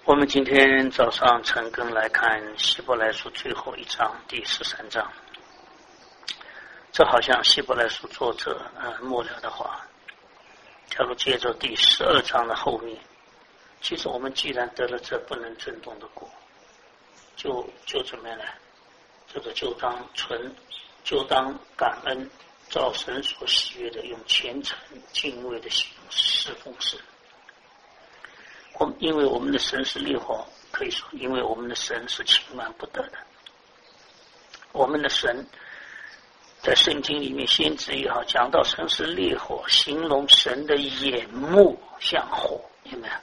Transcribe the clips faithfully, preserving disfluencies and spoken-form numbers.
我们今天早上陈根来看希伯来书最后一章第十三章，这好像希伯来书作者呃末了的话。假如接着第十二章的后面，其实我们既然得了这不能震动的果，就就怎么样呢？这个就当存，就当感恩，照神所喜悦的，用虔诚敬畏的心侍奉神。我们因为我们的神是烈火，可以说因为我们的神是轻慢不得的。我们的神在圣经里面先知也好讲到神是烈火，形容神的眼目像火，有没有？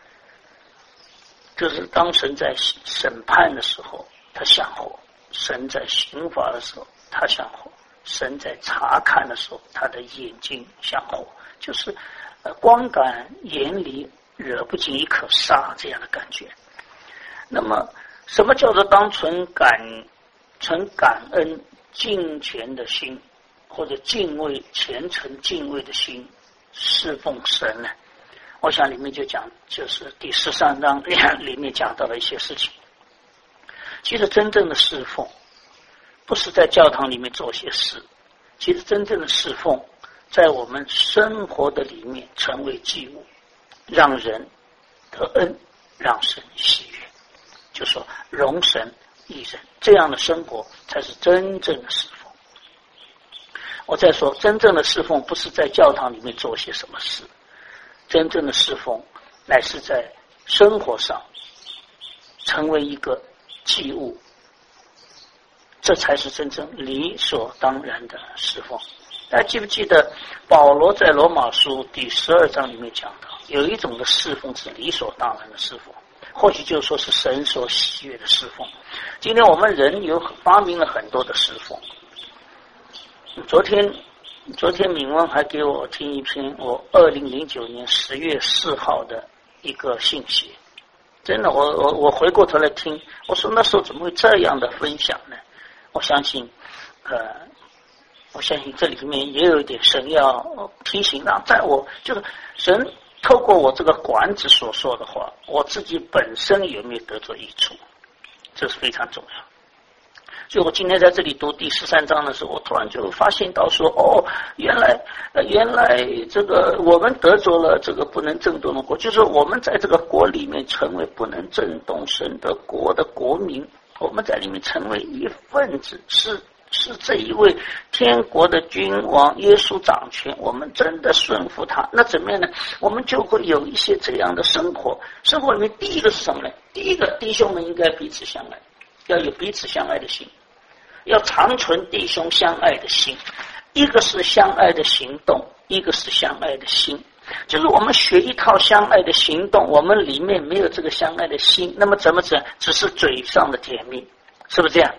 就是当神在审判的时候他像火，神在刑罚的时候他像火，神在查看的时候他的眼睛像火，就是呃光感眼里惹不进一颗沙这样的感觉。那么什么叫做当存感存感恩敬虔的心，或者敬畏虔诚敬畏的心侍奉神呢？我想里面就讲，就是第十三章里面讲到了一些事情。其实真正的侍奉不是在教堂里面做些事，其实真正的侍奉在我们生活的里面成为祭物，让人得恩，让神喜悦，就说容神益人，这样的生活才是真正的侍奉。我再说，真正的侍奉不是在教堂里面做些什么事，真正的侍奉乃是在生活上成为一个祭物，这才是真正理所当然的侍奉。大家记不记得保罗在罗马书第十二章里面讲到，有一种的侍奉是理所当然的侍奉，或许就说是神所喜悦的侍奉。今天我们人有发明了很多的侍奉。昨天昨天敏文还给我听一篇我二零零九年十月四号的一个信息，真的，我我我回过头来听，我说那时候怎么会这样的分享呢？我相信呃我相信这里面也有一点神要提醒，让在我就是神透过我这个管子所说的话，我自己本身有没有得着益处，这是非常重要。所以我今天在这里读第十三章的时候，我突然就发现到说，哦，原来呃原来这个我们得着了这个不能震动的国，就是我们在这个国里面成为不能震动神的国的国民，我们在里面成为一份子，是是这一位天国的君王耶稣掌权，我们真的顺服他，那怎么样呢？我们就会有一些这样的生活。生活里面第一个是什么呢？第一个，弟兄们应该彼此相爱，要有彼此相爱的心，要长存弟兄相爱的心。一个是相爱的行动，一个是相爱的心。就是我们学一套相爱的行动，我们里面没有这个相爱的心，那么怎么整？只是嘴上的甜蜜，是不是这样？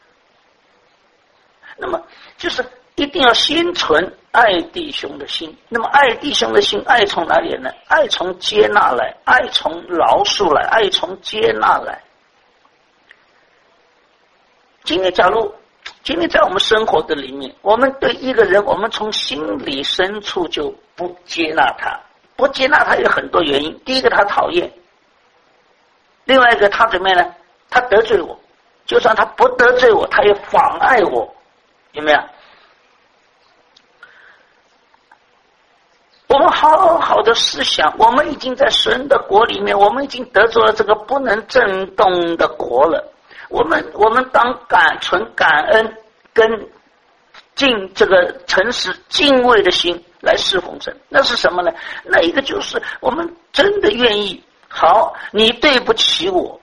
那么就是一定要先存爱弟兄的心。那么爱弟兄的心，爱从哪里呢？爱从接纳来，爱从饶恕来，爱从接纳来。今天假如今天在我们生活的里面，我们对一个人，我们从心里深处就不接纳他。不接纳他有很多原因，第一个他讨厌，另外一个他怎么样呢？他得罪我，就算他不得罪我，他也妨碍我，有没有？我们好好的思想，我们已经在神的国里面，我们已经得着了这个不能震动的国了。我们我们当感存感恩跟敬这个诚实敬畏的心来侍奉神，那是什么呢？那一个就是我们真的愿意，好，你对不起我，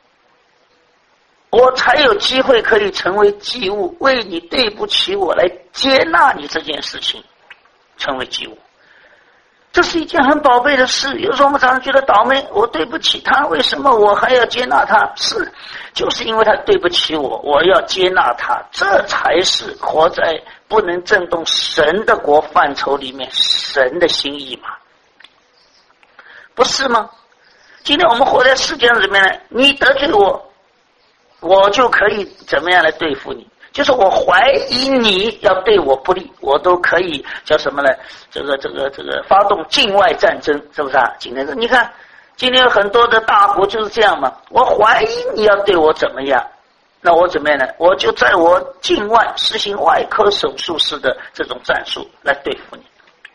我才有机会可以成为祭物，为你对不起我来接纳你这件事情，成为祭物。这是一件很宝贝的事。有时候我们常常觉得倒霉，我对不起他，为什么我还要接纳他？是，就是因为他对不起我，我要接纳他，这才是活在不能震动神的国范畴里面神的心意嘛，不是吗？今天我们活在世界上里面呢，你得罪我，我就可以怎么样来对付你？就是我怀疑你要对我不利，我都可以叫什么呢？这个这个这个发动境外战争，是不是啊？今天你看今天有很多的大国就是这样嘛，我怀疑你要对我怎么样，那我怎么样呢？我就在我境外实行外科手术式的这种战术来对付你。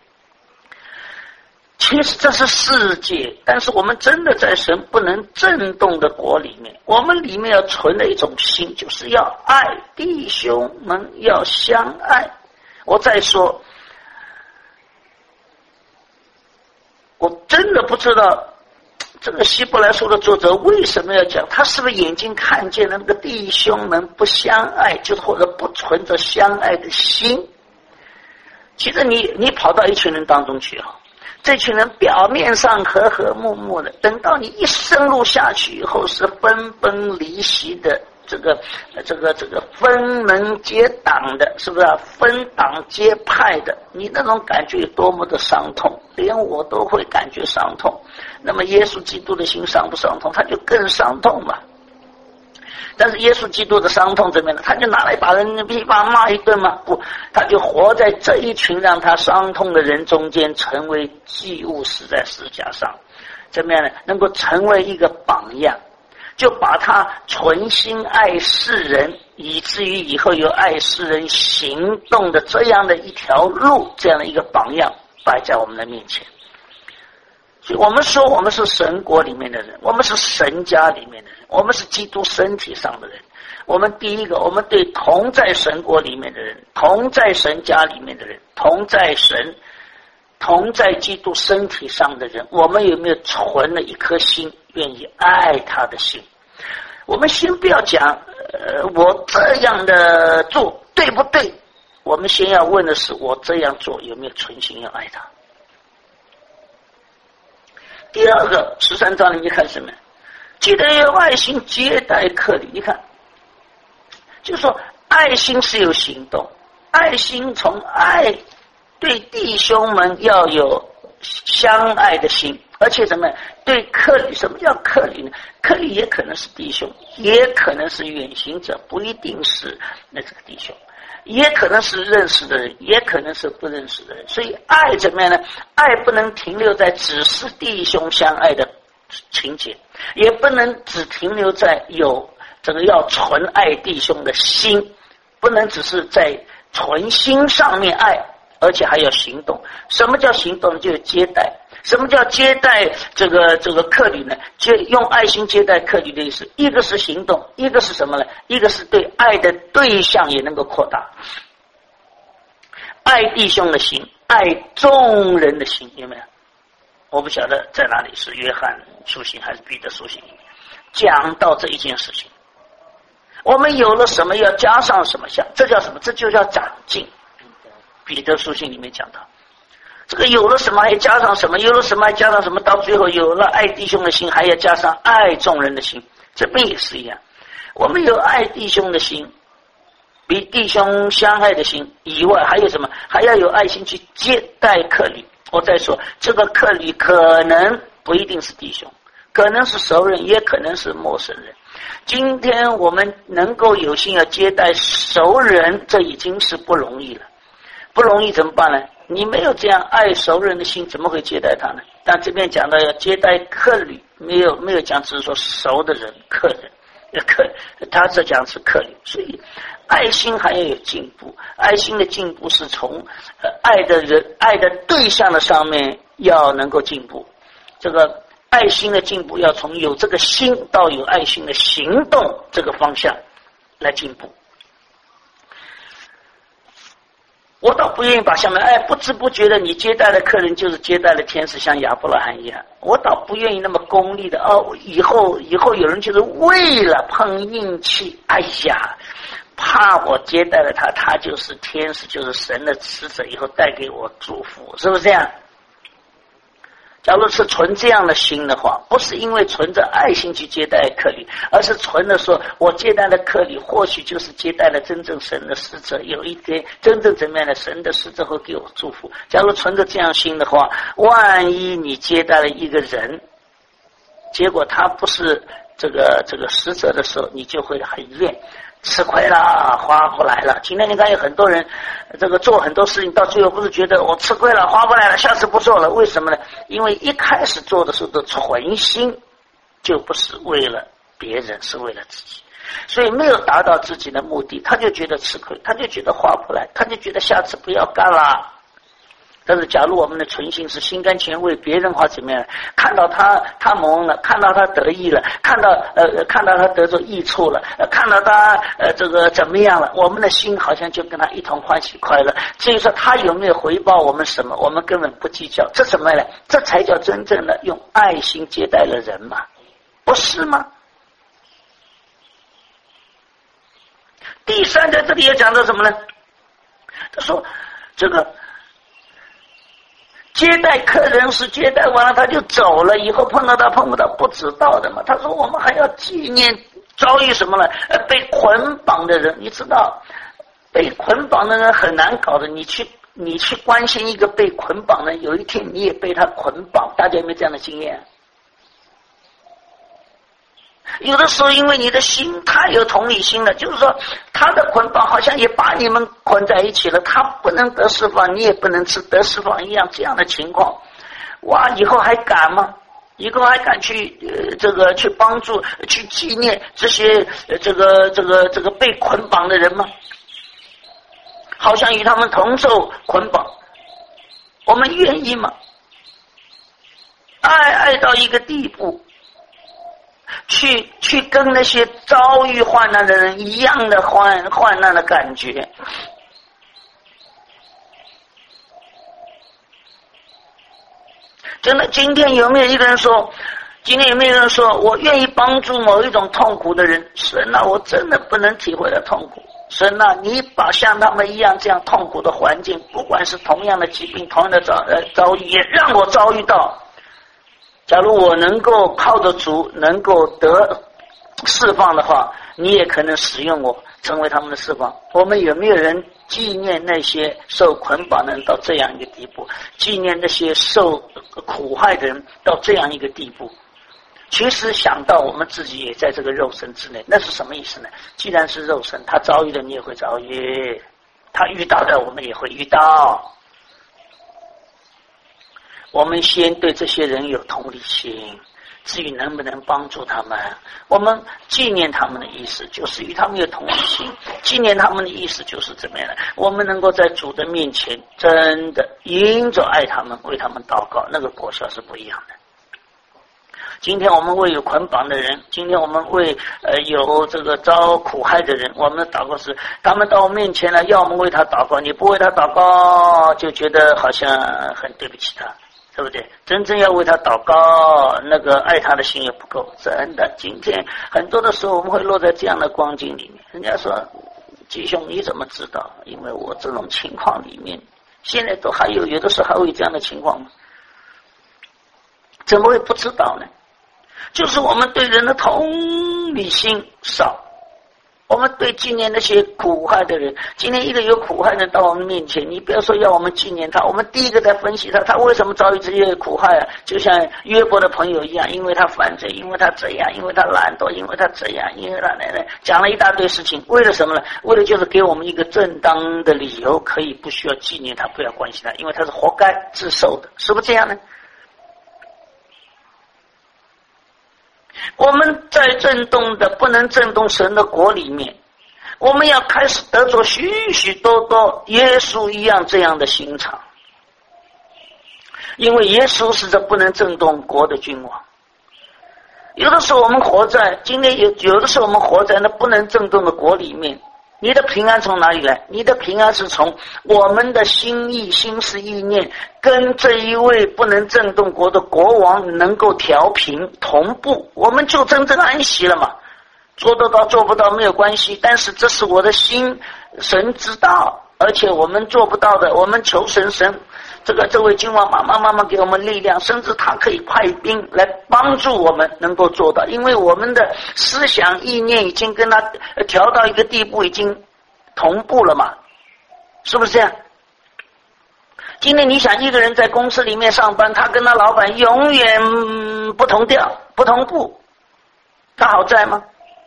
其实这是世界，但是我们真的在神不能震动的国里面，我们里面要存的一种心，就是要爱弟兄们，要相爱。我再说，我真的不知道这个希伯来书的作者为什么要讲，他是不是眼睛看见了那个弟兄们不相爱，就是或者不存着相爱的心？其实你你跑到一群人当中去哈，这群人表面上和和睦睦的，等到你一深入下去以后，是分崩离析的，这个这个这个分门结党的，是不是啊？分党结派的，你那种感觉有多么的伤痛，连我都会感觉伤痛。那么耶稣基督的心伤不伤痛？他就更伤痛嘛。但是耶稣基督的伤痛怎么样呢？他就拿来把人批判骂一顿吗？不，他就活在这一群让他伤痛的人中间，成为祭物死在十字架上。怎么样呢？能够成为一个榜样，就把他存心爱世人，以至于以后有爱世人行动的这样的一条路，这样的一个榜样摆在我们的面前。所以我们说我们是神国里面的人，我们是神家里面的人，我们是基督身体上的人。我们第一个，我们对同在神国里面的人，同在神家里面的人，同在神同在基督身体上的人，我们有没有存了一颗心愿意爱他的心？我们先不要讲呃，我这样的做对不对，我们先要问的是我这样做有没有存心要爱他。第二个十三章里面看什么？记得有爱心接待客旅。你看，就是说爱心是有行动，爱心从爱对弟兄们要有相爱的心，而且什么？对客旅，什么叫客旅呢？客旅也可能是弟兄，也可能是远行者，不一定是那这个弟兄，也可能是认识的人，也可能是不认识的人。所以爱怎么样呢？爱不能停留在只是弟兄相爱的情节，也不能只停留在有这个要纯爱弟兄的心，不能只是在纯心上面爱，而且还要行动。什么叫行动呢？就是接待。什么叫接待这个这个客旅呢？就用爱心接待客旅的意思，一个是行动，一个是什么呢？一个是对爱的对象也能够扩大，爱弟兄的心，爱众人的心，有没有？我不晓得在哪里，是约翰书信还是彼得书信里面讲到这一件事情。我们有了什么要加上什么，像这叫什么？这就叫长进。彼得书信里面讲到，这个有了什么还加上什么，有了什么还加上什么，到最后有了爱弟兄的心，还要加上爱众人的心。这边也是一样，我们有爱弟兄的心，比弟兄相爱的心以外，还有什么？还要有爱心去接待客旅。我再说，这个客旅可能不一定是弟兄，可能是熟人，也可能是陌生人。今天我们能够有幸要接待熟人，这已经是不容易了。不容易怎么办呢？你没有这样爱熟人的心，怎么会接待他呢？但这边讲到要接待客旅，没有没有讲只是说熟的人，客人，客他这讲是客旅。所以爱心还要有进步，爱心的进步是从呃爱的人爱的对象的上面要能够进步。这个爱心的进步要从有这个心到有爱心的行动这个方向来进步。我倒不愿意把下面哎不知不觉的你接待的客人就是接待了天使，像亚伯拉罕一样。我倒不愿意那么功利的哦，以后以后有人就是为了碰运气，哎呀，怕我接待了他，他就是天使，就是神的使者，以后带给我祝福，是不是这样？假如是存这样的心的话，不是因为存着爱心去接待客旅，而是存的说我接待的客旅或许就是接待了真正神的使者，有一天真正怎么样的神的使者会给我祝福。假如存着这样心的话，万一你接待了一个人，结果他不是这个这个使者的时候，你就会很怨。 吃亏了，划不来了。今天你看有很多人，这个做很多事情到最后不是觉得我吃亏了，划不来了，下次不做了。为什么呢？因为一开始做的时候的存心就不是为了别人，是为了自己，所以没有达到自己的目的，他就觉得吃亏，他就觉得划不来，他就觉得下次不要干了。但是假如我们的存心是心甘情愿为别人或怎么样，看到他他蒙了，看到他得意了，看到呃看到他得着益处了，呃看到他呃这个怎么样了，我们的心好像就跟他一同欢喜快乐。至于说他有没有回报我们什么，我们根本不计较。这什么呢？这才叫真正的用爱心接待了人嘛，不是吗？第三，在这里也讲到什么呢？他说这个接待客人是接待完了他就走了，以后碰到他碰不到不知道的嘛。他说我们还要纪念遭遇什么呢？呃，被捆绑的人。你知道被捆绑的人很难搞的，你去你去关心一个被捆绑的人，有一天你也被他捆绑。大家有没有这样的经验？有的时候因为你的心太有同理心了，就是说他的捆绑好像也把你们捆在一起了，他不能得释放，你也不能得释放一样，这样的情况，哇，以后还敢吗？以后还敢去呃这个去帮助去纪念这些呃这个这个这个被捆绑的人吗？好像与他们同受捆绑，我们愿意吗？爱爱到一个地步，去去跟那些遭遇患难的人一样的患患难的感觉。真的，今天有没有一个人说，今天有没有人说我愿意帮助某一种痛苦的人？神啊，我真的不能体会到痛苦。神啊，你把像他们一样这样痛苦的环境，不管是同样的疾病，同样的遭呃遭遇，也让我遭遇到。假如我能够靠着主能够得释放的话，你也可能使用我成为他们的释放。我们有没有人纪念那些受捆绑的人到这样一个地步，纪念那些受苦害的人到这样一个地步？其实想到我们自己也在这个肉身之内，那是什么意思呢？既然是肉身，他遭遇的你也会遭遇，他遇到的我们也会遇到。我们先对这些人有同理心，至于能不能帮助他们，我们纪念他们的意思就是与他们有同理心，纪念他们的意思就是怎么样呢？我们能够在主的面前真的因着爱他们为他们祷告，那个果效是不一样的。今天我们为有捆绑的人，今天我们为呃有这个遭苦害的人，我们的祷告是他们到我面前来要我们为他祷告，你不为他祷告就觉得好像很对不起他，对不对？真正要为他祷告，那个爱他的心也不够。真的，今天很多的时候我们会落在这样的光景里面。人家说弟兄你怎么知道？因为我这种情况里面现在都还有，有的时候还会有这样的情况吗？怎么会不知道呢？就是我们对人的同理心少，我们对纪念那些苦害的人，今天一个有苦害的人到我们面前，你不要说要我们纪念他，我们第一个在分析他，他为什么遭遇这些苦害啊？就像约伯的朋友一样，因为他犯罪，因为他这样，因为他懒惰，因为他这样，因为他那那讲了一大堆事情，为了什么呢？为了就是给我们一个正当的理由，可以不需要纪念他，不要关心他，因为他是活该自受的，是不是这样呢？我们在震动的不能震动神的国里面，我们要开始得着许许多多耶稣一样这样的心肠，因为耶稣是这不能震动国的君王。有的时候我们活在今天有有的时候我们活在那不能震动的国里面，你的平安从哪里来？你的平安是从我们的心意、心思、意念跟这一位不能震动国的国王能够调平同步，我们就真正安息了嘛。做得到做不到没有关系，但是这是我的心，神知道，而且我们做不到的，我们求神，神这个这位君王妈妈妈妈给我们力量，甚至他可以派兵来帮助我们能够做到，因为我们的思想意念已经跟他调到一个地步，已经同步了嘛，是不是这样？今天你想一个人在公司里面上班，他跟他老板永远不同调不同步，他好在吗？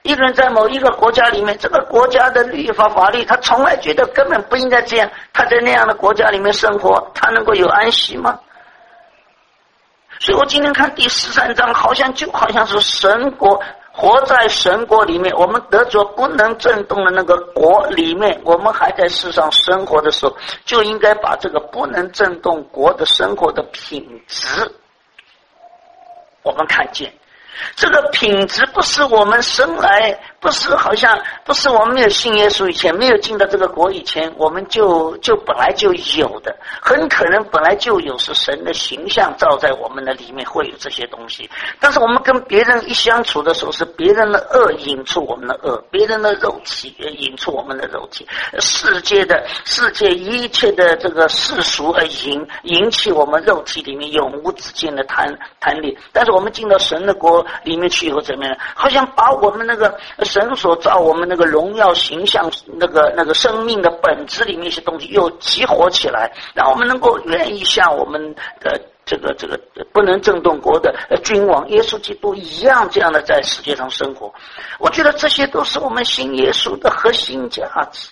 一个人在某一个国家里面，这个国家的律法法律，他从来觉得根本不应该这样，他在那样的国家里面生活，他能够有安息吗？所以我今天看第十三章，好像就好像是神国，活在神国里面，我们得着不能震动的那个国里面，我们还在世上生活的时候，就应该把这个不能震动国的生活的品质我们看见。这个品质不是我们生来，不是好像不是我们没有信耶稣以前，没有进到这个国以前，我们就就本来就有的，很可能本来就有，是神的形象照在我们的里面，会有这些东西。但是我们跟别人一相处的时候，是别人的恶引出我们的恶，别人的肉体引出我们的肉体，世界的世界一切的这个世俗而引引起我们肉体里面永无止境的贪贪恋。但是我们进到神的国里面去以后怎么样？好像把我们那个神所造我们那个荣耀形象，那个那个生命的本质里面一些东西又激活起来，让我们能够愿意像我们的这个这个不能震动国的君王耶稣基督一样，这样的在世界上生活。我觉得这些都是我们信耶稣的核心价值。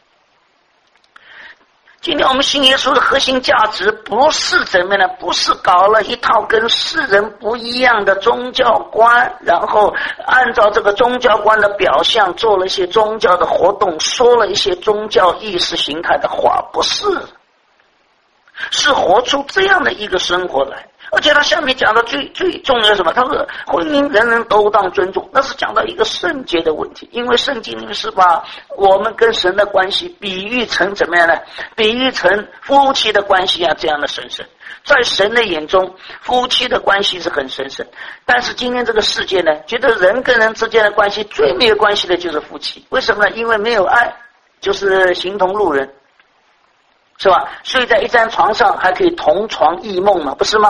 今天我们信耶稣的核心价值不是怎么样呢？不是搞了一套跟世人不一样的宗教观，然后按照这个宗教观的表象做了一些宗教的活动，说了一些宗教意识形态的话，不是，是活出这样的一个生活来。而且他下面讲的最最重要的什么？他说婚姻人人都当尊重，那是讲到一个圣洁的问题。因为圣经里面是把我们跟神的关系比喻成怎么样呢？比喻成夫妻的关系啊，这样的神圣。在神的眼中，夫妻的关系是很神圣。但是今天这个世界呢，觉得人跟人之间的关系最没有关系的就是夫妻。为什么呢？因为没有爱，就是形同路人，是吧？睡在一张床上还可以同床异梦嘛，不是吗？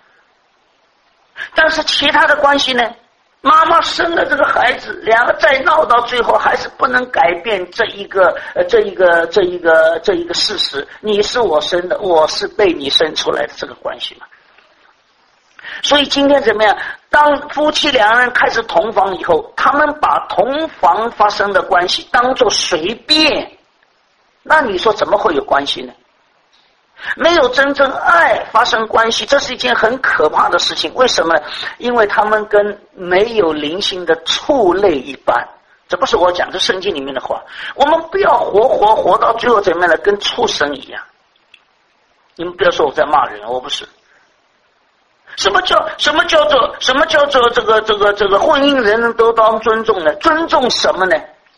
但是其他的关系呢？妈妈生了这个孩子，两个再闹到最后，还是不能改变这一个呃这一个这一个这一个事实：你是我生的，我是被你生出来的这个关系嘛。所以今天怎么样？当夫妻两人开始同房以后，他们把同房发生的关系当作随便，那你说怎么会有关系呢？没有真正爱发生关系，这是一件很可怕的事情。为什么呢？因为他们跟没有灵性的畜类一般。这不是我讲，这圣经里面的话。我们不要活活活到最后怎么样呢？跟畜生一样。你们不要说我在骂人，我不是。什么叫什么叫做什么叫做这个这个这个婚姻人人都当尊重呢？尊重什么呢？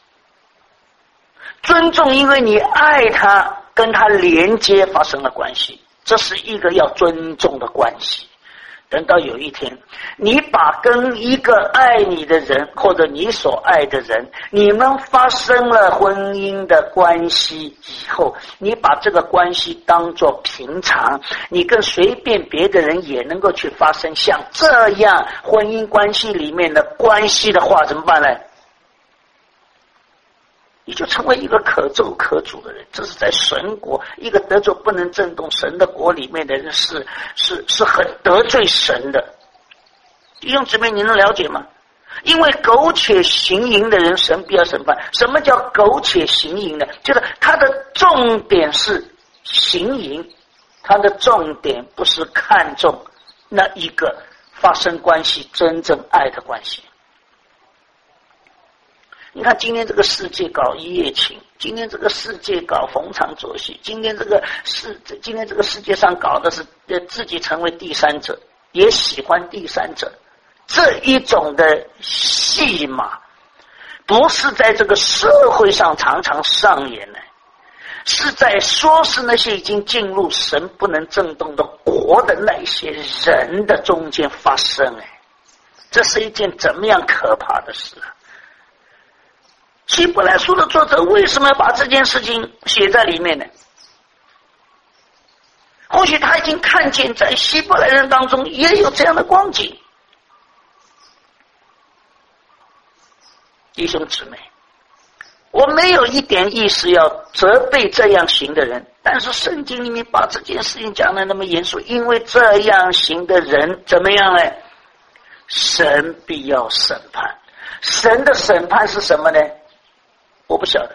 尊重因为你爱他，跟他连接发生了关系，这是一个要尊重的关系。等到有一天，你把跟一个爱你的人或者你所爱的人，你们发生了婚姻的关系以后，你把这个关系当作平常，你跟随便别的人也能够去发生像这样婚姻关系里面的关系的话，怎么办呢？你就成为一个可咒可主的人。这是在神国，一个得着不能震动神的国里面的人，是是是很得罪神的。弟兄姊妹，你能了解吗？因为苟且行淫的人，神必要审判。什么叫苟且行淫呢？就是他的重点是行淫，他的重点不是看重那一个发生关系真正爱的关系。你看今天这个世界搞一夜情，今天这个世界搞逢场作戏，今天这个世今天这个世界上搞的是自己成为第三者，也喜欢第三者，这一种的戏码不是在这个社会上常常上演的，是在说是那些已经进入神不能震动的国的那些人的中间发生。哎，这是一件怎么样可怕的事啊！希伯来书的作者为什么要把这件事情写在里面呢？或许他已经看见在希伯来人当中也有这样的光景。弟兄姊妹，我没有一点意思要责备这样行的人，但是圣经里面把这件事情讲得那么严肃，因为这样行的人怎么样呢？神必要审判。 神的审判是什么呢？我不晓得。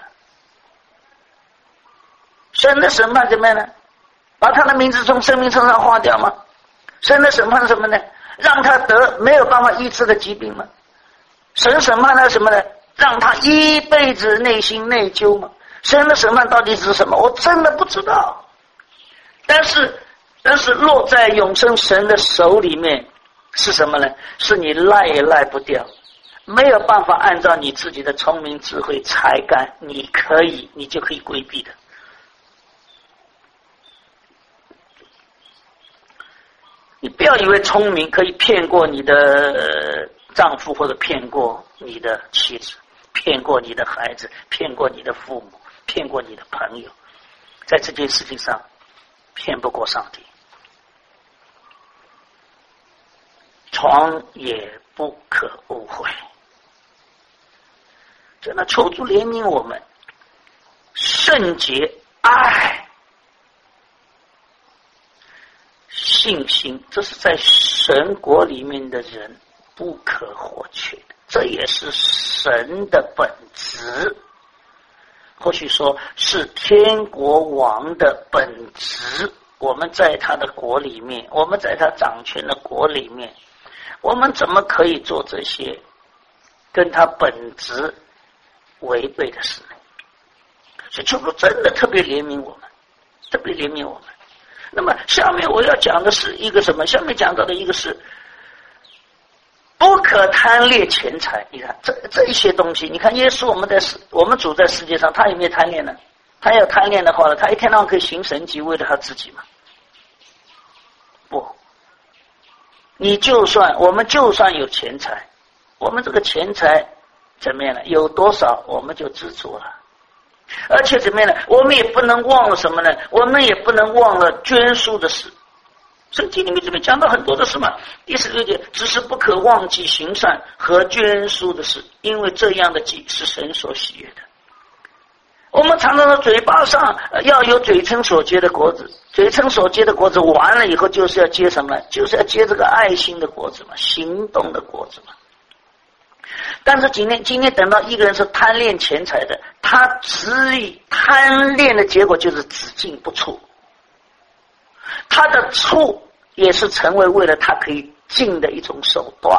神的审判怎么样呢？把他的名字从生命册上划掉吗？神的审判是什么呢？让他得没有办法医治的疾病吗？神审判他什么呢？让他一辈子内心内疚吗？神的审判到底是什么？我真的不知道。但是但是落在永生神的手里面是什么呢？是你赖也赖不掉，没有办法按照你自己的聪明智慧才干，你可以你就可以规避的。你不要以为聪明可以骗过你的丈夫，或者骗过你的妻子，骗过你的孩子，骗过你的父母，骗过你的朋友，在这件事情上骗不过上帝。床也不可误会。真的求主怜悯我们，圣洁、爱、信心，这是在神国里面的人不可或缺的，这也是神的本质，或许说是天国王的本质。我们在他的国里面，我们在他掌权的国里面，我们怎么可以做这些跟他本质违背的事呢？所以求主真的特别怜悯我们，特别怜悯我们。那么下面我要讲的是一个什么？下面讲到的一个是不可贪恋钱财。你看这这一些东西，你看耶稣我们在我们主在世界上，他有没有贪恋呢？他要贪恋的话呢，他一天到晚可以行神迹为了他自己吗？不，你就算我们就算有钱财，我们这个钱财怎么样呢？有多少我们就知足了。而且怎么样呢？我们也不能忘了什么呢？我们也不能忘了捐书的事。圣经里面这边讲到很多的事嘛。第十六节，只是不可忘记行善和捐书的事，因为这样的祭是神所喜悦的。我们常常的嘴巴上要有嘴称所结的果子，嘴称所结的果子完了以后，就是要结什么？就是要结这个爱心的果子嘛，行动的果子嘛。但是今天今天等到一个人是贪恋钱财的，他只以贪恋的结果就是只进不出，他的出也是成为为了他可以进的一种手段，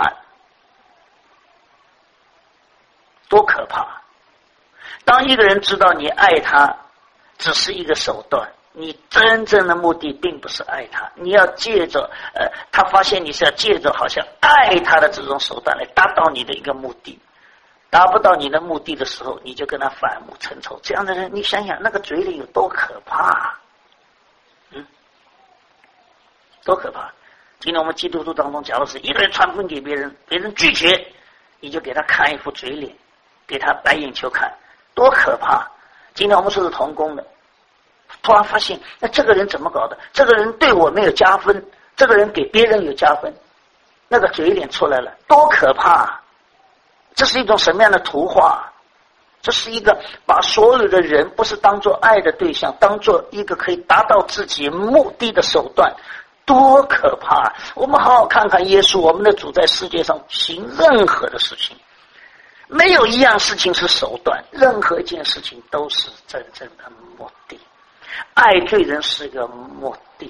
多可怕！当一个人知道你爱他只是一个手段，你真正的目的并不是爱他，你要借着呃，他发现你是要借着好像爱他的这种手段来达到你的一个目的，达不到你的目的的时候，你就跟他反目成仇。这样的人，你想想那个嘴里有多可怕，嗯，多可怕！今天我们基督徒当中，假如是一个人传福音给别人，别人拒绝，你就给他看一副嘴脸，给他白眼球看，多可怕！今天我们说是同工的，突然发现，那这个人怎么搞的？这个人对我没有加分，这个人给别人有加分，那个嘴脸出来了，多可怕！这是一种什么样的图画？这是一个把所有的人不是当作爱的对象，当作一个可以达到自己目的的手段，多可怕！我们好好看看耶稣，我们的主在世界上行任何的事情，没有一样事情是手段，任何一件事情都是真正的目的。爱对人是个目的。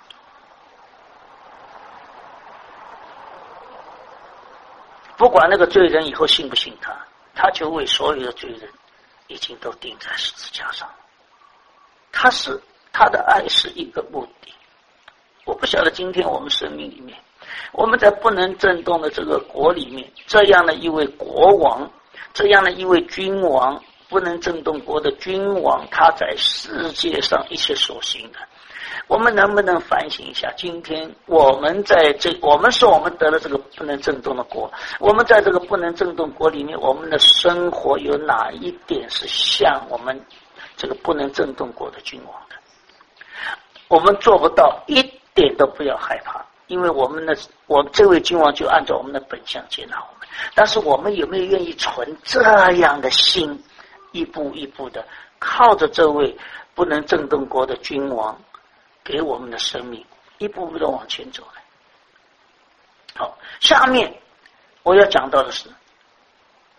不管那个罪人以后信不信他，他就为所有的罪人已经都钉在十字架上。他是他的爱是一个目的。我不晓得今天我们生命里面，我们在不能震动的这个国里面，这样的一位国王，这样的一位君王，不能震动国的君王，他在世界上一切所行的，我们能不能反省一下？今天我们在这，我们说我们得了这个不能震动的国，我们在这个不能震动国里面，我们的生活有哪一点是像我们这个不能震动国的君王的？我们做不到，一点都不要害怕，因为我们的我们这位君王就按照我们的本相接纳我们。但是我们有没有愿意存这样的心，一步一步的靠着这位不能震动国的君王给我们的生命，一步步的往前走呢？好，下面我要讲到的是，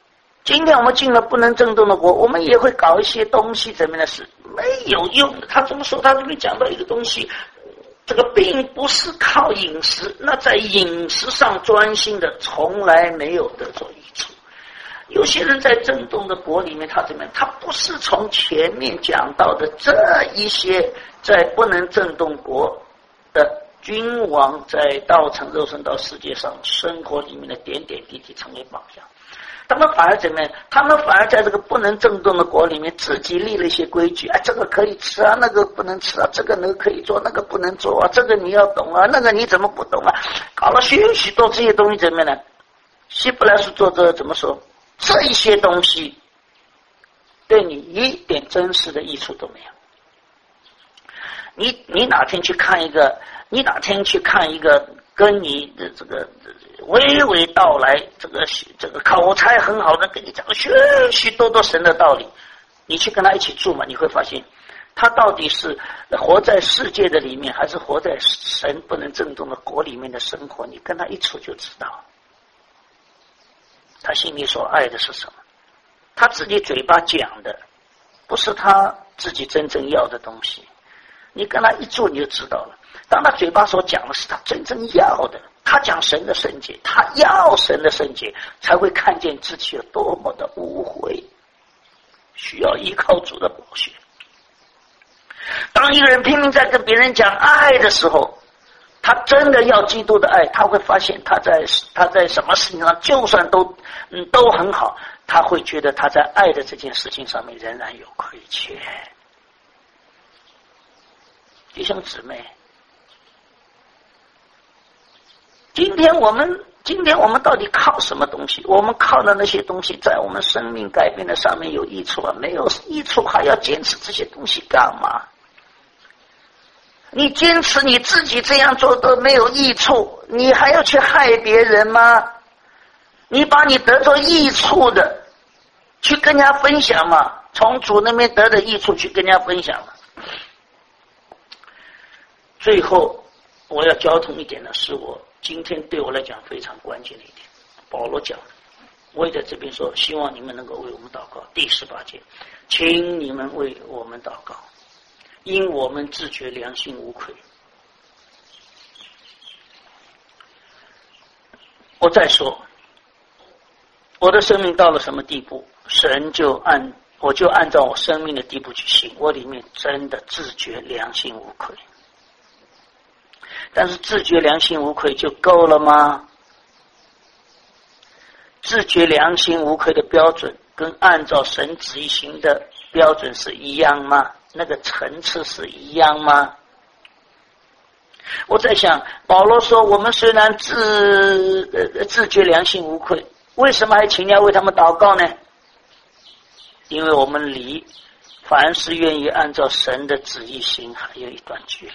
今天我们进了不能震动的国，我们也会搞一些东西，怎么样的是没有用的。他这么说，他这边讲到一个东西，这个并不是靠饮食，那在饮食上专心的，从来没有得着益处。有些人在震动的国里面，他怎么样？他不是从前面讲到的这一些在不能震动国的君王在道成肉身到世界上生活里面的点点滴滴成为榜样。他们反而怎么样？他们反而在这个不能震动的国里面自己立了一些规矩，啊，这个可以吃啊，那个不能吃啊，这个呢可以做，那个不能做啊，这个你要懂啊，那个你怎么不懂啊？搞了许许多这些东西怎么样呢？希伯来书作者怎么说？这一些东西对你一点真实的益处都没有。你你哪天去看一个，你哪天去看一个跟你的这个娓娓道来，这个这个口才很好的跟你讲许许多多神的道理，你去跟他一起住嘛，你会发现他到底是活在世界的里面，还是活在神不能震动的国里面的生活，你跟他一处就知道他心里所爱的是什么。他自己嘴巴讲的不是他自己真正要的东西，你跟他一住你就知道了。当他嘴巴所讲的是他真正要的，他讲神的圣洁，他要神的圣洁，才会看见自己有多么的污秽，需要依靠主的宝血。当一个人拼命在跟别人讲爱的时候，他真的要基督的爱，他会发现他在他在什么事情上就算都嗯都很好，他会觉得他在爱的这件事情上面仍然有亏欠。弟兄姊妹，今天我们今天我们到底靠什么东西？我们靠的那些东西在我们生命改变的上面有益处啊？没有益处，还要坚持这些东西干嘛？你坚持你自己这样做都没有益处，你还要去害别人吗？你把你得着益处的去跟人家分享嘛，从主那边得的益处去跟人家分享嘛。最后我要交通一点的是我今天对我来讲非常关键的一点，保罗讲，我也在这边说，希望你们能够为我们祷告。第十八节，请你们为我们祷告，因我们自觉良心无愧。我再说，我的生命到了什么地步，神就按我就按照我生命的地步去行，我里面真的自觉良心无愧。但是自觉良心无愧就够了吗？自觉良心无愧的标准跟按照神旨意行的标准是一样吗？那个层次是一样吗？我在想，保罗说我们虽然自呃自觉良心无愧，为什么还请要为他们祷告呢？因为我们离凡是愿意按照神的旨意行还有一段距离。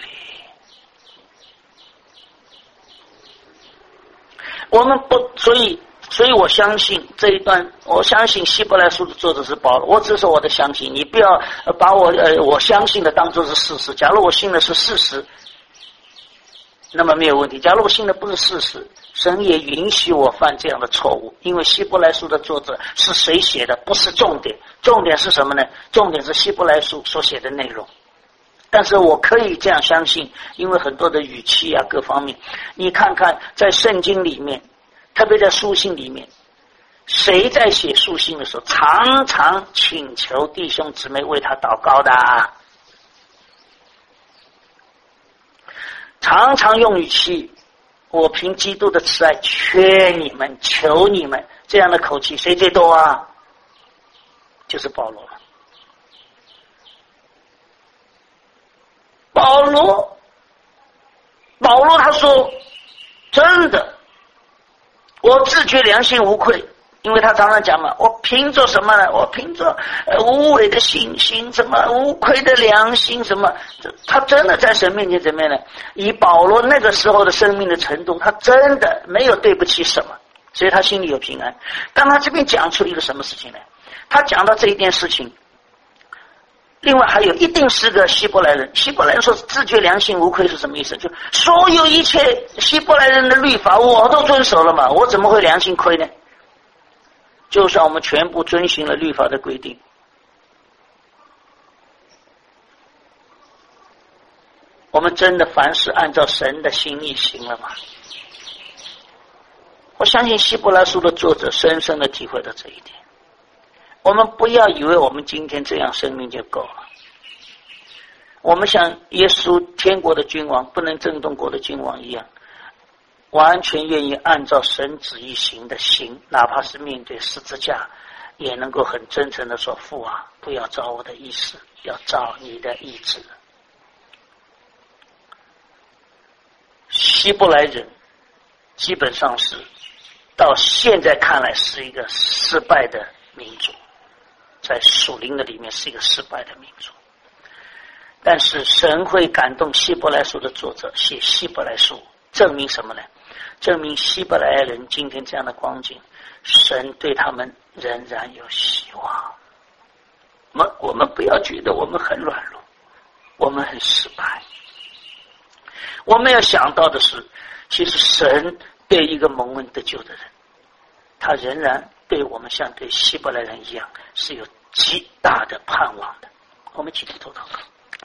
我们不，所以所以我相信这一段，我相信希伯来书的作者是保罗，我只是我的相信，你不要把我呃我相信的当作是事实。假如我信的是事实，那么没有问题。假如我信的不是事实，神也允许我犯这样的错误，因为希伯来书的作者是谁写的不是重点，重点是什么呢？重点是希伯来书所写的内容。但是我可以这样相信，因为很多的语气啊各方面，你看看在圣经里面，特别在书信里面，谁在写书信的时候常常请求弟兄姊妹为他祷告的啊？常常用语气，我凭基督的慈爱劝你们，求你们，这样的口气谁最多啊？就是保罗。保罗保罗他说，真的我自觉良心无愧，因为他常常讲嘛，我凭着什么呢？我凭着呃无伪的信心，什么无愧的良心，什么他真的在神面前怎么样呢？以保罗那个时候的生命的程度，他真的没有对不起什么，所以他心里有平安。当他这边讲出一个什么事情呢？他讲到这一件事情，另外还有一定是个希伯来人，希伯来人说自觉良心无愧是什么意思？就所有一切希伯来人的律法我都遵守了嘛，我怎么会良心亏呢？ 就算我们全部遵循了律法的规定，我们真的凡事按照神的心意行了吗？我相信希伯来书的作者深深的体会到这一点。我们不要以为我们今天这样生命就够了，我们像耶稣天国的君王，不能震动国的君王一样，完全愿意按照神旨意行的行，哪怕是面对十字架，也能够很真诚的说，父啊，不要照我的意思，要照你的意志。希伯来人基本上是到现在看来是一个失败的民族，在属灵的里面是一个失败的民族，但是神会感动希伯来书的作者写希伯来书，证明什么呢？证明希伯来人今天这样的光景，神对他们仍然有希望。我们我们不要觉得我们很软弱，我们很失败。我们要想到的是，其实神对一个蒙恩得救的人，他仍然对我们像对希伯来人一样是有极大的盼望的。我们集体祷告。